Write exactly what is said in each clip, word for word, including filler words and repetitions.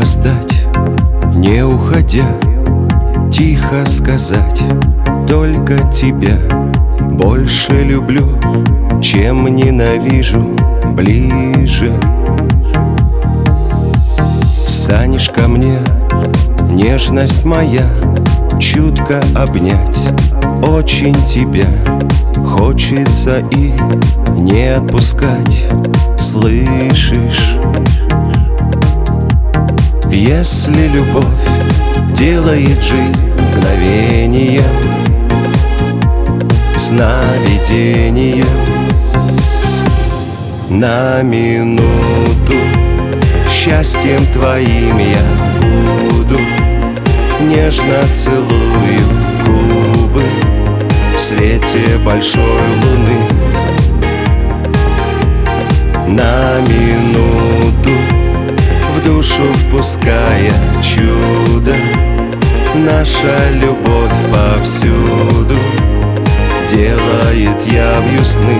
опоздать, не уходя, тихо сказать: только тебя больше люблю, чем ненавижу ближе. Станешь ко мне, нежность моя, чутко обнять очень тебя хочется и не отпускать, слышишь? Если любовь делает жизнь мгновением, сновидением, на минуту счастьем твоим я буду, нежно целую губы в свете большой луны. На минуту в душу впуская чудо, наша любовь повсюду делает явью сны.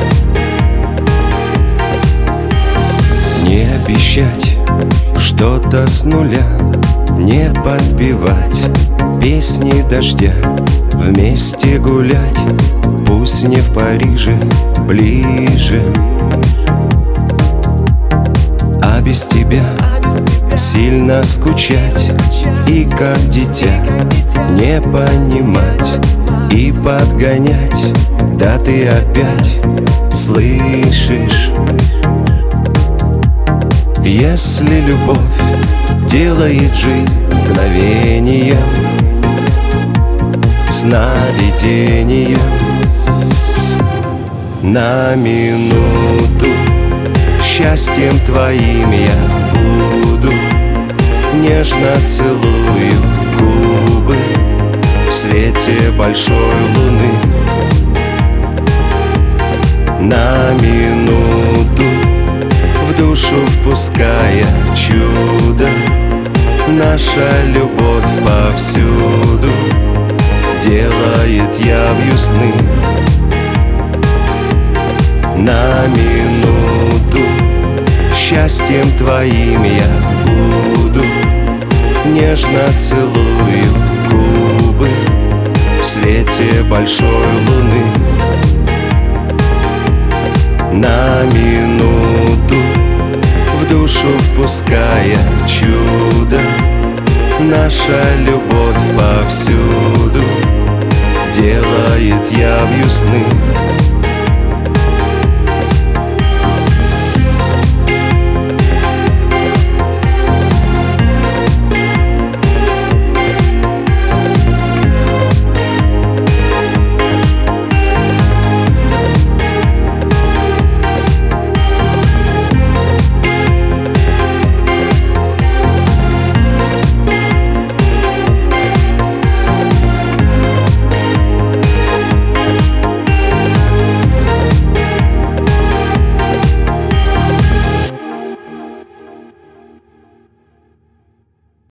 Не обещать что-то с нуля, не подпевать песни дождя, вместе гулять, пусть не в Париже, ближе. А без тебя сильно скучать и как дитя не понимать и подгонять, да ты опять слышишь? Если любовь делает жизнь мгновением, сновидением, на минуту счастьем твоим я буду, нежно целую губы в свете большой луны. На минуту в душу впуская чудо, наша любовь повсюду делает явью сны. На минуту счастьем твоим я буду, нежно целую губы в свете большой луны. На минуту в душу впуская чудо, наша любовь повсюду делает явью сны.